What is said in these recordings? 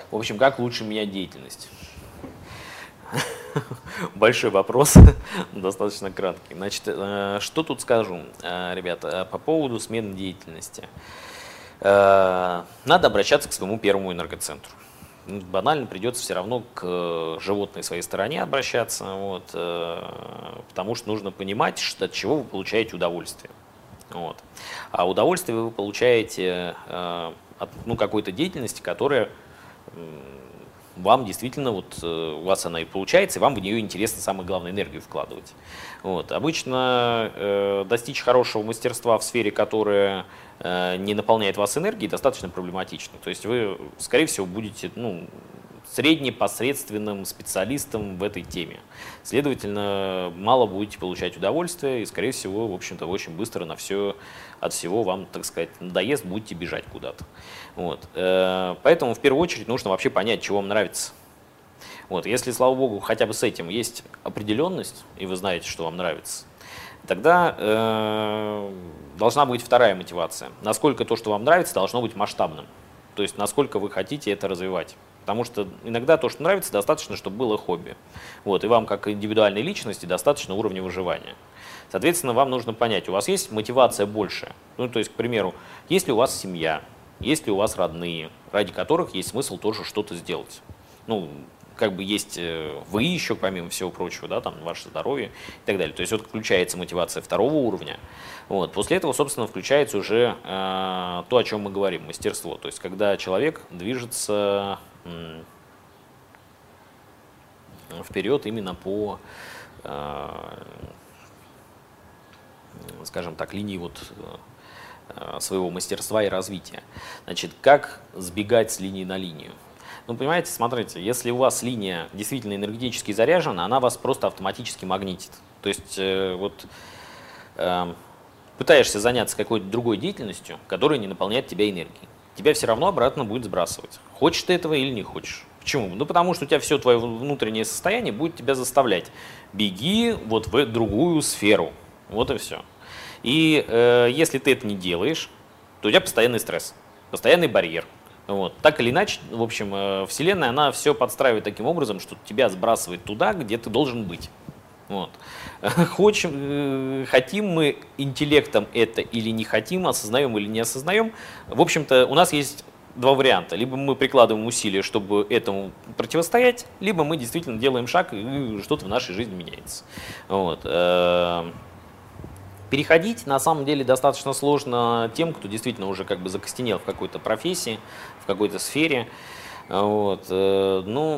В общем, как лучше менять деятельность? Большой вопрос, достаточно краткий. Значит, что тут скажу, ребята, по поводу смены деятельности. Надо обращаться к своему первому энергоцентру. Банально придется все равно к животной своей стороне обращаться, вот, потому что нужно понимать, от чего вы получаете удовольствие. Вот. А удовольствие вы получаете от какой-то деятельности, которая вам действительно, вот у вас она и получается, и вам в нее интересно, самое главное, энергию вкладывать. Вот. Обычно достичь хорошего мастерства в сфере, которая не наполняет вас энергией, достаточно проблематично. То есть вы, скорее всего, будете среднепосредственным специалистом в этой теме. Следовательно, мало будете получать удовольствие и, скорее всего, в общем-то, очень быстро от всего вам, так сказать, надоест, будете бежать куда-то. Вот. Поэтому в первую очередь нужно вообще понять, чего вам нравится. Вот. Если, слава богу, хотя бы с этим есть определенность, и вы знаете, что вам нравится, тогда должна быть вторая мотивация. Насколько то, что вам нравится, должно быть масштабным. То есть насколько вы хотите это развивать. Потому что иногда то, что нравится, достаточно, чтобы было хобби. Вот, и вам, как индивидуальной личности, достаточно уровня выживания. Соответственно, вам нужно понять, у вас есть мотивация большая. Ну, то есть, к примеру, есть ли у вас семья, есть ли у вас родные, ради которых есть смысл тоже что-то сделать. Ну, как бы есть вы еще, помимо всего прочего, да, там, ваше здоровье и так далее. То есть вот включается мотивация второго уровня. Вот. После этого, собственно, включается уже то, о чем мы говорим, мастерство. То есть когда человек движется вперед именно по, скажем так, линии своего мастерства и развития. Значит, как сбегать с линии на линию? Ну, понимаете, смотрите, если у вас линия действительно энергетически заряжена, она вас просто автоматически магнитит. То есть пытаешься заняться какой-то другой деятельностью, которая не наполняет тебя энергией. Тебя все равно обратно будет сбрасывать. Хочешь ты этого или не хочешь. Почему? Ну, потому что у тебя все твое внутреннее состояние будет тебя заставлять. Беги вот в другую сферу. Вот и все. И если ты это не делаешь, то у тебя постоянный стресс, постоянный барьер. Вот. Так или иначе, в общем, Вселенная, она все подстраивает таким образом, что тебя сбрасывает туда, где ты должен быть. Вот. Хотим мы интеллектом это или не хотим, осознаем или не осознаем. В общем-то, у нас есть два варианта. Либо мы прикладываем усилия, чтобы этому противостоять, либо мы действительно делаем шаг, и что-то в нашей жизни меняется. Вот. Переходить на самом деле достаточно сложно тем, кто действительно уже как бы закостенел в какой-то профессии, в какой-то сфере. Вот. Ну,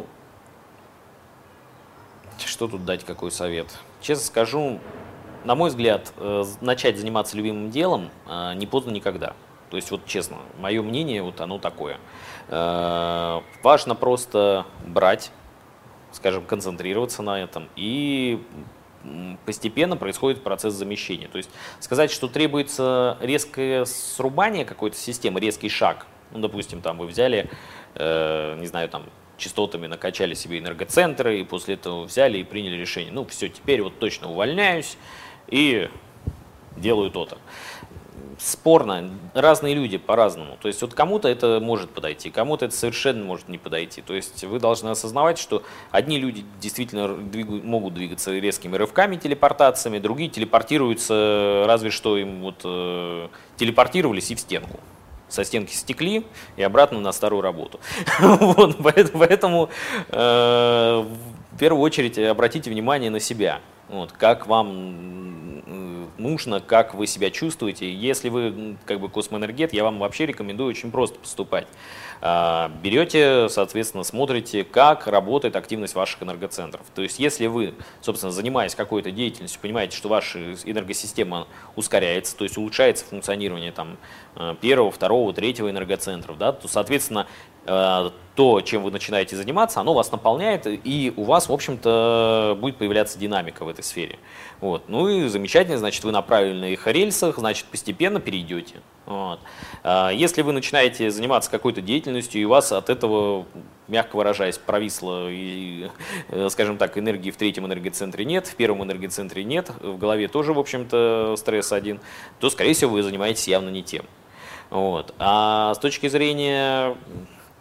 что тут дать, какой совет? Честно скажу, на мой взгляд, начать заниматься любимым делом не поздно никогда. То есть, вот честно, мое мнение, вот оно такое. Важно просто брать, скажем, концентрироваться на этом, и постепенно происходит процесс замещения. То есть сказать, что требуется резкое срубание какой-то системы, резкий шаг, ну, допустим, там вы взяли, не знаю, там, частотами накачали себе энергоцентры, и после этого взяли и приняли решение, ну, все, теперь вот точно увольняюсь и делаю то-то. Спорно, разные люди по-разному. То есть вот кому-то это может подойти, кому-то это совершенно может не подойти. То есть вы должны осознавать, что одни люди действительно могут двигаться резкими рывками, телепортациями, другие телепортируются, разве что им вот телепортировались и в стенку. Со стенки стекли и обратно на старую работу. Вот, поэтому в первую очередь обратите внимание на себя. Вот, как вам нужно, как вы себя чувствуете. Если вы как бы космоэнергет, я вам вообще рекомендую очень просто поступать. Берете, соответственно, смотрите, как работает активность ваших энергоцентров. То есть если вы, собственно, занимаясь какой-то деятельностью, понимаете, что ваша энергосистема ускоряется, то есть улучшается функционирование там, первого, второго, третьего энергоцентров, да, то, соответственно, то, чем вы начинаете заниматься, оно вас наполняет, и у вас, в общем-то, будет появляться динамика в этой сфере. Вот. Ну и замечательно, значит, вы на правильных рельсах, значит, постепенно перейдете. Вот. Если вы начинаете заниматься какой-то деятельностью, и у вас от этого, мягко выражаясь, провисло, и, скажем так, энергии в третьем энергоцентре нет, в первом энергоцентре нет, в голове тоже, в общем-то, стресс один, то, скорее всего, вы занимаетесь явно не тем. Вот. А с точки зрения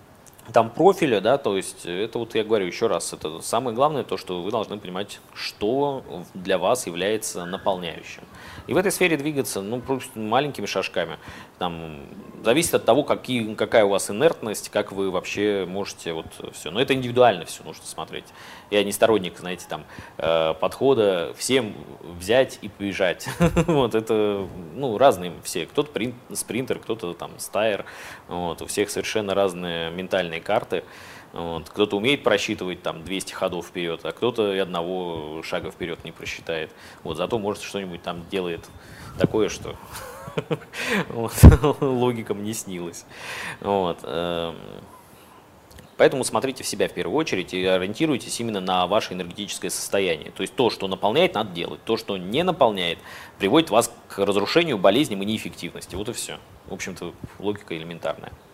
там профиля, да, то есть это вот я говорю еще раз, это самое главное, то, что вы должны понимать, что для вас является наполняющим. И в этой сфере двигаться, ну, просто маленькими шажками. Там, зависит от того, какая у вас инертность, как вы вообще можете вот все. Но это индивидуально все нужно смотреть. Я не сторонник, знаете, там, подхода всем взять и побежать. Вот это, ну, разные все. Кто-то спринтер, кто-то там стайер. Вот, у всех совершенно разные ментальные карты. Вот. Кто-то умеет просчитывать там 200 ходов вперед, а кто-то и одного шага вперед не просчитает. Вот, зато может что-нибудь там делает такое, что вот, логикам не снилось. Вот. Поэтому смотрите в себя в первую очередь и ориентируйтесь именно на ваше энергетическое состояние. То есть то, что наполняет, надо делать. То, что не наполняет, приводит вас к разрушению, болезням и неэффективности. Вот и все. В общем-то, логика элементарная.